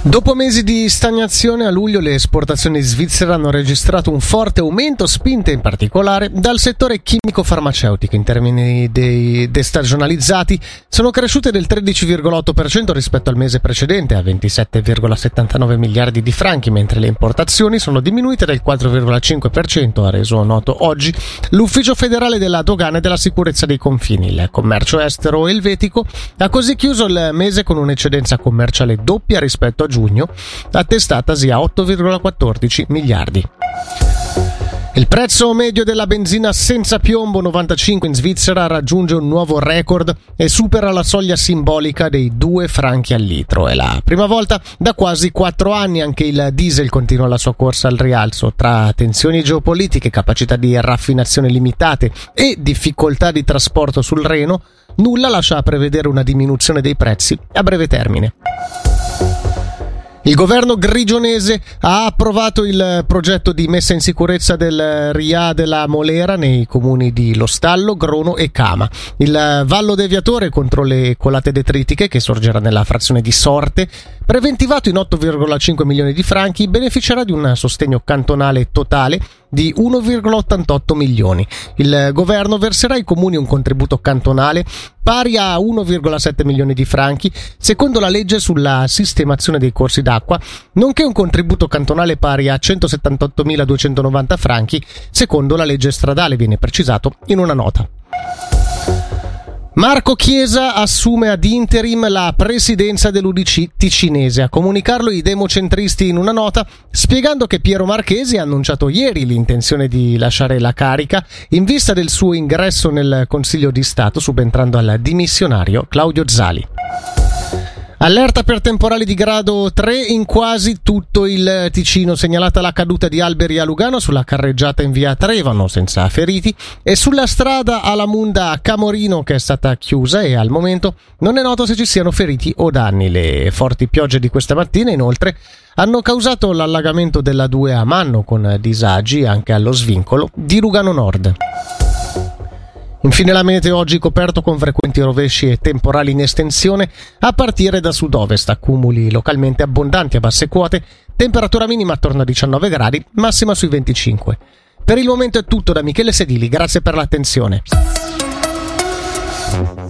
Dopo mesi di stagnazione, a luglio le esportazioni svizzere hanno registrato un forte aumento, spinte in particolare dal settore chimico-farmaceutico. In termini dei destagionalizzati sono cresciute del 13,8% rispetto al mese precedente, a 27,79 miliardi di franchi, mentre le importazioni sono diminuite del 4,5%, ha reso noto oggi l'Ufficio federale della dogana e della sicurezza dei confini. Il commercio estero elvetico ha così chiuso il mese con un'eccedenza commerciale doppia rispetto a giugno, attestatasi a 8,14 miliardi. Il prezzo medio della benzina senza piombo 95 in Svizzera raggiunge un nuovo record e supera la soglia simbolica dei 2 franchi al litro. È la prima volta da quasi 4 anni. Anche il diesel continua la sua corsa al rialzo. Tra tensioni geopolitiche, capacità di raffinazione limitate e difficoltà di trasporto sul Reno, nulla lascia prevedere una diminuzione dei prezzi a breve termine. Il governo grigionese ha approvato il progetto di messa in sicurezza del RIA della Molera nei comuni di Lo Stallo, Grono e Cama. Il vallo deviatore contro le colate detritiche, che sorgerà nella frazione di Sorte, preventivato in 8,5 milioni di franchi, beneficerà di un sostegno cantonale totale di 1,88 milioni. Il governo verserà ai comuni un contributo cantonale pari a 1,7 milioni di franchi, secondo la legge sulla sistemazione dei corsi d'acqua, nonché un contributo cantonale pari a 178.290 franchi, secondo la legge stradale, viene precisato in una nota. Marco Chiesa assume ad interim la presidenza dell'UDC ticinese. A comunicarlo i democentristi in una nota, spiegando che Piero Marchesi ha annunciato ieri l'intenzione di lasciare la carica in vista del suo ingresso nel Consiglio di Stato, subentrando al dimissionario Claudio Zali. Allerta per temporali di grado 3 in quasi tutto il Ticino, segnalata la caduta di alberi a Lugano sulla carreggiata in via Trevano senza feriti e sulla strada alla Munda a Camorino, che è stata chiusa, e al momento non è noto se ci siano feriti o danni. Le forti piogge di questa mattina inoltre hanno causato l'allagamento della 2 a Manno, con disagi anche allo svincolo di Lugano Nord. Infine la meteo oggi coperto con frequenti rovesci e temporali in estensione a partire da sud-ovest, accumuli localmente abbondanti a basse quote, temperatura minima attorno a 19 gradi, massima sui 25. Per il momento è tutto da Michele Sedili, grazie per l'attenzione.